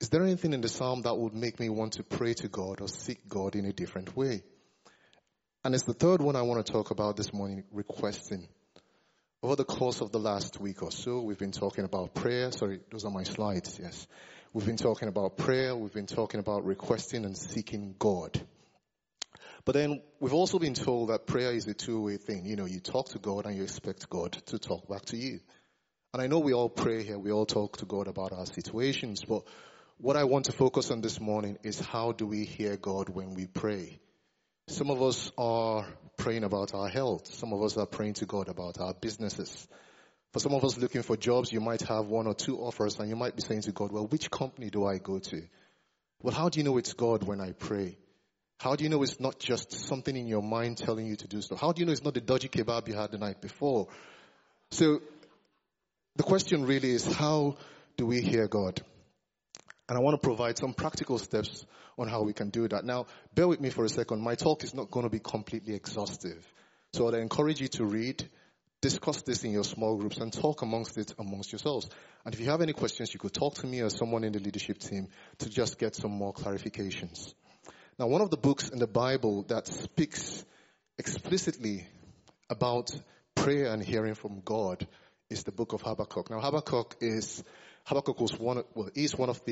Is there anything in the psalm that would make me want to pray to God or seek God in a different way? And it's the third one I want to talk about this morning, requesting. Over the course of the last week or so, we've been talking about prayer. Sorry, those are my slides, yes. We've been talking about prayer. We've been talking about requesting and seeking God. But then we've also been told that prayer is a two-way thing. You know, you talk to God and you expect God to talk back to you. And I know we all pray here. We all talk to God about our situations. But what I want to focus on this morning is how do we hear God when we pray? Some of us are praying about our health. Some of us are praying to God about our businesses. For some of us looking for jobs, you might have one or two offers and you might be saying to God, well, which company do I go to? Well, how do you know it's God when I pray? How do you know it's not just something in your mind telling you to do so? How do you know it's not the dodgy kebab you had the night before? So the question really is, how do we hear God? And I want to provide some practical steps on how we can do that. Now, bear with me for a second. My talk is not going to be completely exhaustive. So I'd encourage you to read, discuss this in your small groups, and talk amongst yourselves. And if you have any questions, you could talk to me or someone in the leadership team to just get some more clarifications. Now, one of the books in the Bible that speaks explicitly about prayer and hearing from God is the book of Habakkuk. Now, Habakkuk is one of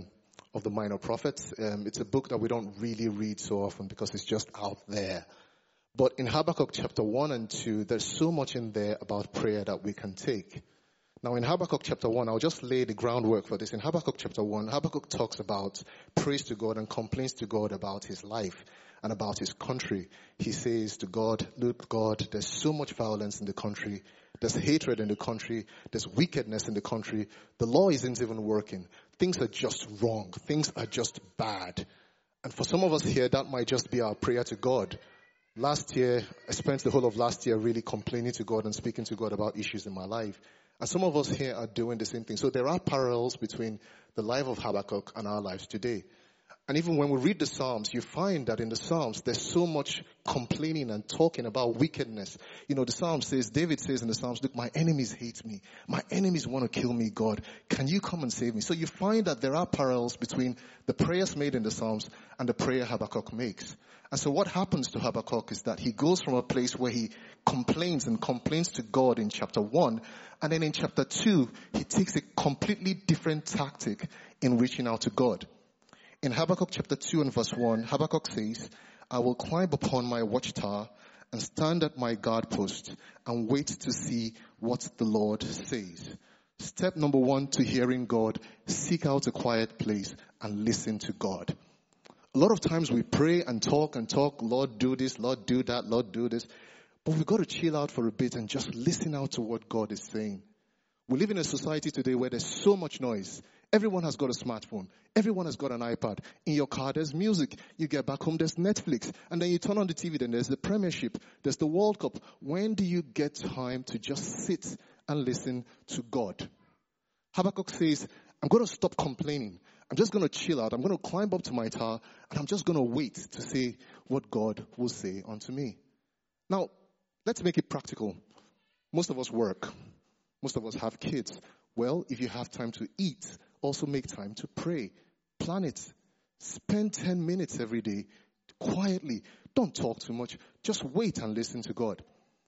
the minor prophets. It's a book that we don't really read so often because it's just out there. But in Habakkuk chapter 1 and 2, there's so much in there about prayer that we can take. Now, in Habakkuk chapter 1, I'll just lay the groundwork for this. In Habakkuk chapter 1, Habakkuk talks about praise to God and complains to God about his life and about his country. He says to God, look, God, there's so much violence in the country. There's hatred in the country. There's wickedness in the country. The law isn't even working. Things are just wrong. Things are just bad. And for some of us here, that might just be our prayer to God. Last year, I spent the whole of last year really complaining to God and speaking to God about issues in my life. And some of us here are doing the same thing. So there are parallels between the life of Habakkuk and our lives today. And even when we read the Psalms, you find that in the Psalms, there's so much complaining and talking about wickedness. You know, the Psalm says, David says in the Psalms, look, my enemies hate me. My enemies want to kill me, God. Can you come and save me? So you find that there are parallels between the prayers made in the Psalms and the prayer Habakkuk makes. And so what happens to Habakkuk is that he goes from a place where he complains to God in chapter 1, and then in chapter 2, he takes a completely different tactic in reaching out to God. In Habakkuk chapter 2 and verse 1, Habakkuk says, I will climb upon my watchtower and stand at my guard post and wait to see what the Lord says. Step number 1 to hearing God, seek out a quiet place and listen to God. A lot of times we pray and talk, Lord do this, Lord do that, Lord do this. But we've got to chill out for a bit and just listen out to what God is saying. We live in a society today where there's so much noise. Everyone has got a smartphone. Everyone has got an iPad. In your car, there's music. You get back home, there's Netflix. And then you turn on the TV, then there's the Premiership. There's the World Cup. When do you get time to just sit and listen to God? Habakkuk says, I'm going to stop complaining. I'm just going to chill out. I'm going to climb up to my tower, and I'm just going to wait to see what God will say unto me. Now, let's make it practical. Most of us work. Most of us have kids. Well, if you have time to eat, also make time to pray. Plan it. Spend 10 minutes every day quietly. Don't talk too much. Just wait and listen to God.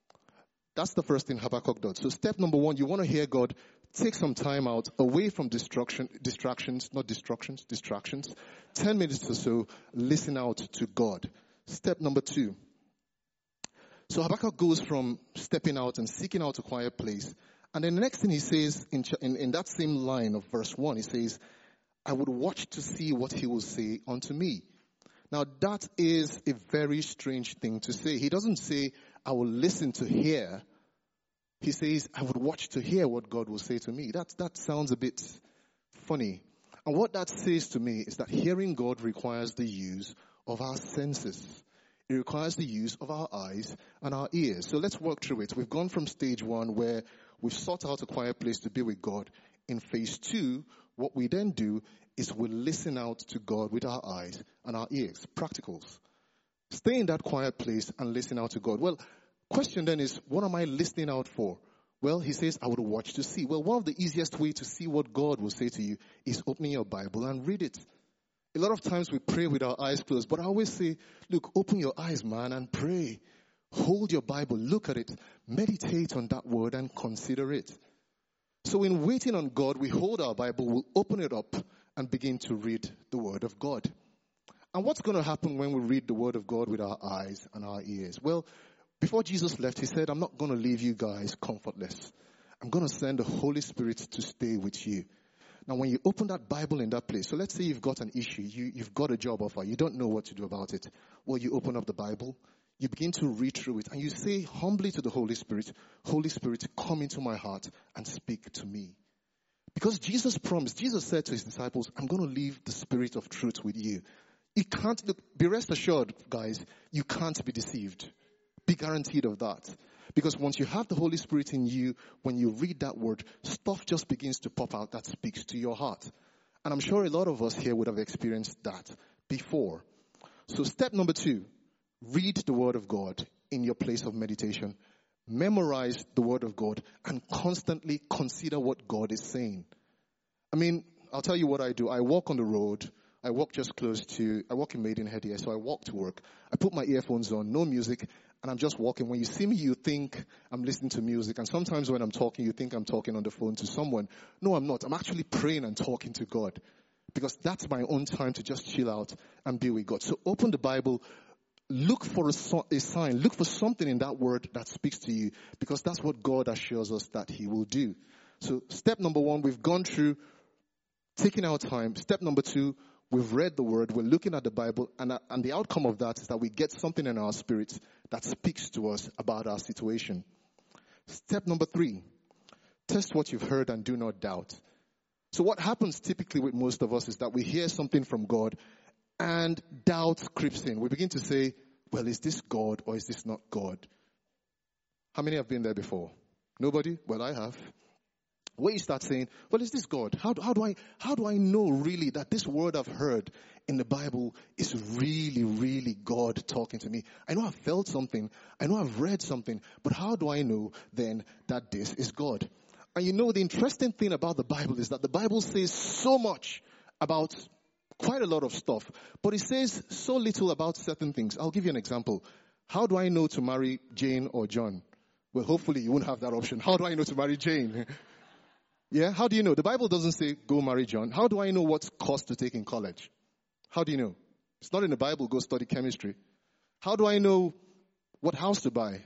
That's the first thing Habakkuk does. So step number 1, you want to hear God. Take some time out away from distractions. 10 minutes or so, listen out to God. Step number 2. So Habakkuk goes from stepping out and seeking out a quiet place. And then the next thing he says in that same line of verse 1, he says, I would watch to see what he will say unto me. Now that is a very strange thing to say. He doesn't say, I will listen to hear. He says, I would watch to hear what God will say to me. That sounds a bit funny. And what that says to me is that hearing God requires the use of our senses. It requires the use of our eyes and our ears. So let's work through it. We've gone from stage 1 where we've sought out a quiet place to be with God. In phase 2, what we then do is we listen out to God with our eyes and our ears. Practicals. Stay in that quiet place and listen out to God. Well, question then is, what am I listening out for? Well, he says, I would watch to see. Well, one of the easiest way to see what God will say to you is opening your Bible and read it. A lot of times we pray with our eyes closed, but I always say, look, open your eyes, man, and pray. Hold your Bible, look at it, meditate on that word and consider it. So in waiting on God, we hold our Bible, we'll open it up and begin to read the word of God. And what's going to happen when we read the word of God with our eyes and our ears? Well, before Jesus left, he said, I'm not going to leave you guys comfortless. I'm going to send the Holy Spirit to stay with you. Now, when you open that Bible in that place, so let's say you've got an issue, you've got a job offer, you don't know what to do about it. Well, you open up the Bible, you begin to read through it, and you say humbly to the Holy Spirit, come into my heart and speak to me. Because Jesus promised, Jesus said to his disciples, I'm going to leave the Spirit of truth with you. You can't, be rest assured, guys, you can't be deceived. Be guaranteed of that. Because once you have the Holy Spirit in you, when you read that word, stuff just begins to pop out that speaks to your heart. And I'm sure a lot of us here would have experienced that before. So step number 2, read the word of God in your place of meditation. Memorize the word of God and constantly consider what God is saying. I mean, I'll tell you what I do. I walk on the road. I walk in Maidenhead here, so I walk to work. I put my earphones on, no music, and I'm just walking. When you see me, you think I'm listening to music. And sometimes when I'm talking, you think I'm talking on the phone to someone. No, I'm not. I'm actually praying and talking to God. Because that's my own time to just chill out and be with God. So open the Bible, look for a sign, look for something in that word that speaks to you. Because that's what God assures us that he will do. So step number 1, we've gone through taking our time. Step number 2, we've read the word, we're looking at the Bible, and the outcome of that is that we get something in our spirits that speaks to us about our situation. Step number 3, test what you've heard and do not doubt. So what happens typically with most of us is that we hear something from God and doubt creeps in. We begin to say, well, is this God or is this not God? How many have been there before? Nobody? Well, I have. Where you start saying, well, is this God? How do I know really that this word I've heard in the Bible is really, really God talking to me? I know I've felt something. I know I've read something. But how do I know then that this is God? And you know, the interesting thing about the Bible is that the Bible says so much about quite a lot of stuff. But it says so little about certain things. I'll give you an example. How do I know to marry Jane or John? Well, hopefully you won't have that option. How do I know to marry Jane? Yeah, how do you know? The Bible doesn't say, go marry John. How do I know what course to take in college? How do you know? It's not in the Bible, go study chemistry. How do I know what house to buy?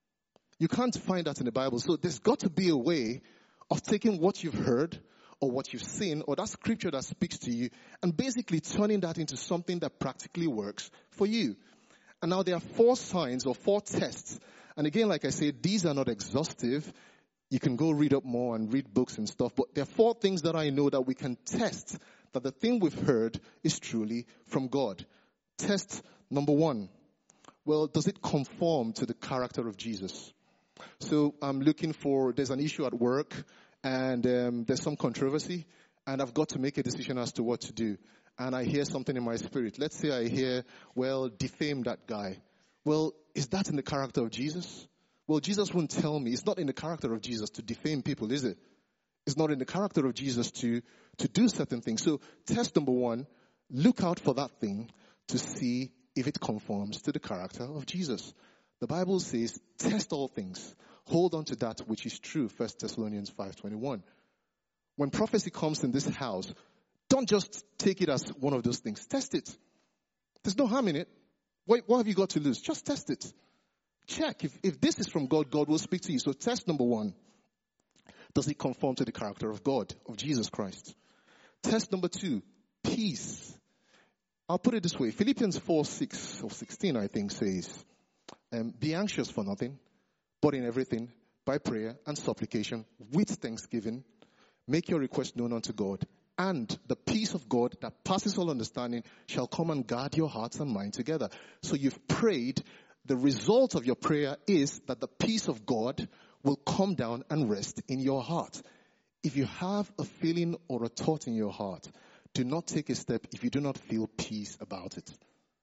You can't find that in the Bible. So there's got to be a way of taking what you've heard or what you've seen or that scripture that speaks to you and basically turning that into something that practically works for you. And now there are 4 signs or 4 tests. And again, like I said, these are not exhaustive. You can go read up more and read books and stuff. But there are 4 things that I know that we can test that the thing we've heard is truly from God. Test number 1. Well, does it conform to the character of Jesus? So I'm looking there's an issue at work and there's some controversy and I've got to make a decision as to what to do. And I hear something in my spirit. Let's say I hear, well, defame that guy. Well, is that in the character of Jesus? Well, Jesus won't tell me. It's not in the character of Jesus to defame people, is it? It's not in the character of Jesus to do certain things. So test number 1, look out for that thing to see if it conforms to the character of Jesus. The Bible says, test all things. Hold on to that which is true, 1 Thessalonians 5:21. When prophecy comes in this house, don't just take it as one of those things. Test it. There's no harm in it. What have you got to lose? Just test it. Check. If this is from God, God will speak to you. So test number 1. Does it conform to the character of God, of Jesus Christ? Test number 2. Peace. I'll put it this way. Philippians 4:6 or 16, I think, says, be anxious for nothing, but in everything, by prayer and supplication, with thanksgiving, make your request known unto God. And the peace of God that passes all understanding shall come and guard your hearts and mind together. So you've prayed. The result of your prayer is that the peace of God will come down and rest in your heart. If you have a feeling or a thought in your heart, do not take a step if you do not feel peace about it.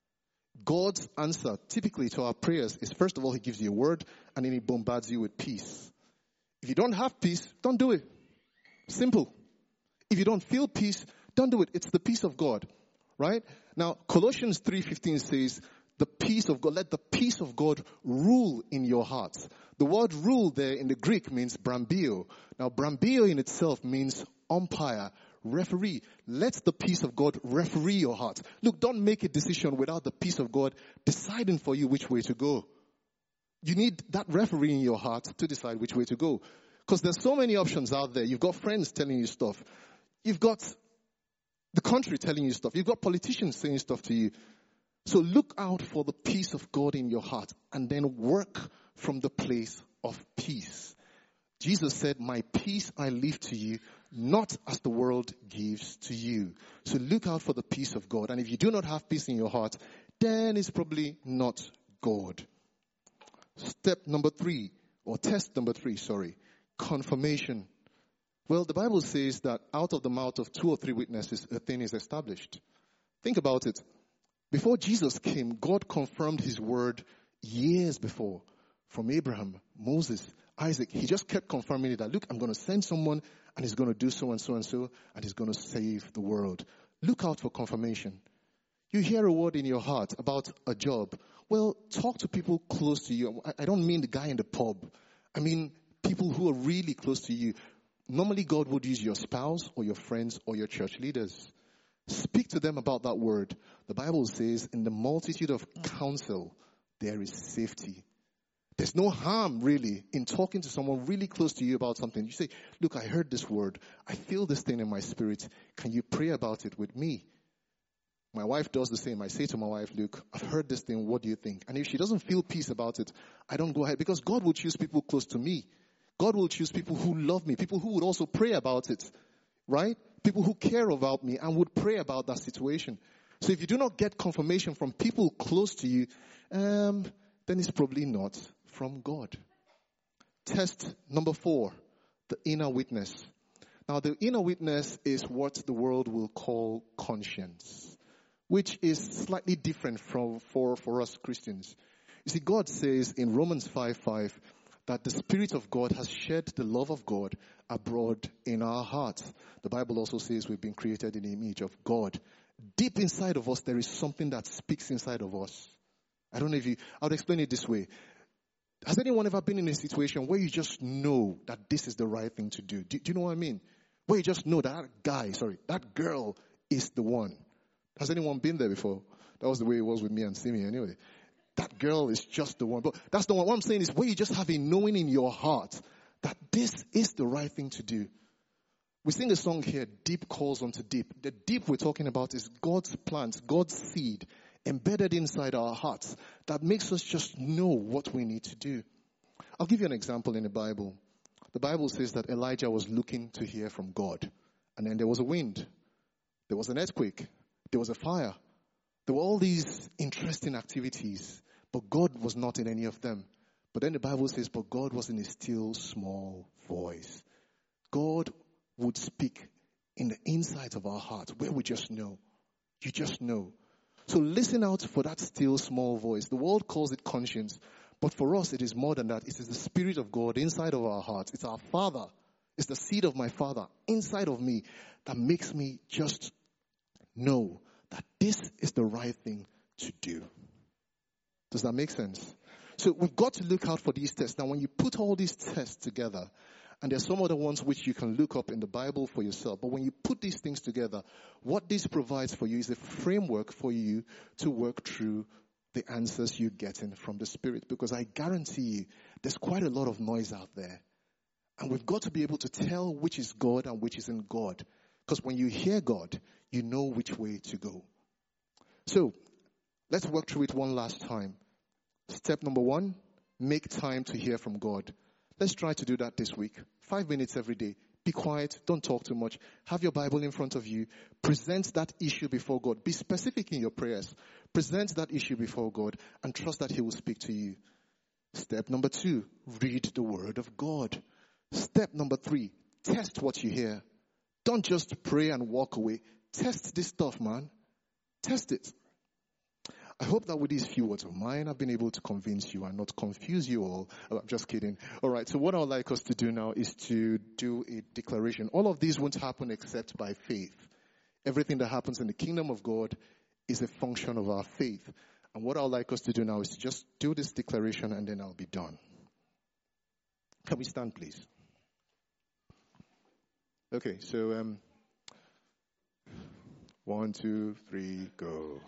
God's answer typically to our prayers is, first of all, he gives you a word and then he bombards you with peace. If you don't have peace, don't do it. Simple. If you don't feel peace, don't do it. It's the peace of God, right? Now, Colossians 3:15 says, the peace of God, let the peace of God rule in your hearts. The word rule there in the Greek means brambio. Now, brambio in itself means umpire, referee. Let the peace of God referee your heart. Look, don't make a decision without the peace of God deciding for you which way to go. You need that referee in your heart to decide which way to go. Because there's so many options out there. You've got friends telling you stuff. You've got the country telling you stuff. You've got politicians saying stuff to you. So look out for the peace of God in your heart and then work from the place of peace. Jesus said, my peace I leave to you, not as the world gives to you. So look out for the peace of God. And if you do not have peace in your heart, then it's probably not God. Test number three, confirmation. Well, the Bible says that out of the mouth of 2 or 3 witnesses, a thing is established. Think about it. Before Jesus came, God confirmed his word years before. From Abraham, Moses, Isaac, he just kept confirming it that, look, I'm going to send someone and he's going to do so and so and so and he's going to save the world. Look out for confirmation. You hear a word in your heart about a job. Well, talk to people close to you. I don't mean the guy in the pub. I mean people who are really close to you. Normally God would use your spouse or your friends or your church leaders. Speak to them about that word. The Bible says in the multitude of counsel, there is safety. There's no harm really in talking to someone really close to you about something. You say, look, I heard this word. I feel this thing in my spirit. Can you pray about it with me? My wife does the same. I say to my wife, look, I've heard this thing. What do you think? And if she doesn't feel peace about it, I don't go ahead, because God will choose people close to me. God will choose people who love me, people who would also pray about it, right? People who care about me and would pray about that situation. So if you do not get confirmation from people close to you, then it's probably not from God. Test number 4, the inner witness. Now, the inner witness is what the world will call conscience, which is slightly different for us Christians. You see, God says in Romans 5:5 that the Spirit of God has shed the love of God abroad in our hearts. The Bible also says we've been created in the image of God. Deep inside of us, there is something that speaks inside of us. I don't know I would explain it this way. Has anyone ever been in a situation where you just know that this is the right thing to do? Do you know what I mean? Where you just know that girl is the one. Has anyone been there before? That was the way it was with me and Simi anyway. That girl is just the one. But that's the one. What I'm saying is where you just have a knowing in your heart that this is the right thing to do. We sing a song here, Deep Calls Unto Deep. The deep we're talking about is God's plant, God's seed embedded inside our hearts that makes us just know what we need to do. I'll give you an example in the Bible. The Bible says that Elijah was looking to hear from God. And then there was a wind. There was an earthquake. There was a fire. There were all these interesting activities. But God was not in any of them. But then the Bible says, but God was in a still small voice. God would speak in the insides of our hearts where we just know. You just know. So listen out for that still small voice. The world calls it conscience. But for us, it is more than that. It is the Spirit of God inside of our hearts. It's our Father. It's the seed of my Father inside of me that makes me just know that this is the right thing to do. Does that make sense? So we've got to look out for these tests. Now, when you put all these tests together, and there's some other ones which you can look up in the Bible for yourself, but when you put these things together, what this provides for you is a framework for you to work through the answers you're getting from the Spirit. Because I guarantee you, there's quite a lot of noise out there. And we've got to be able to tell which is God and which isn't God. Because when you hear God, you know which way to go. So, let's work through it one last time. Step number 1, make time to hear from God. Let's try to do that this week. 5 minutes every day. Be quiet. Don't talk too much. Have your Bible in front of you. Present that issue before God. Be specific in your prayers. Present that issue before God and trust that He will speak to you. Step number 2, read the Word of God. Step number 3, test what you hear. Don't just pray and walk away. Test this stuff, man. Test it. I hope that with these few words of mine, I've been able to convince you and not confuse you all. Oh, I'm just kidding. All right, so what I would like us to do now is to do a declaration. All of these won't happen except by faith. Everything that happens in the kingdom of God is a function of our faith. And what I would like us to do now is to just do this declaration and then I'll be done. Can we stand, please? Okay, so 1, 2, 3, go.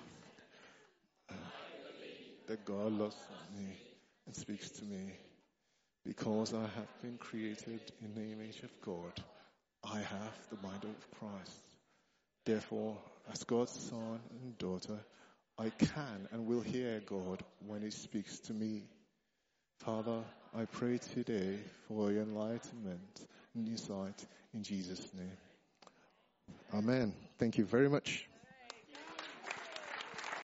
That God loves me and speaks to me. Because I have been created in the image of God, I have the mind of Christ. Therefore, as God's son and daughter, I can and will hear God when He speaks to me. Father, I pray today for your enlightenment and insight in Jesus' name. Amen. Thank you very much.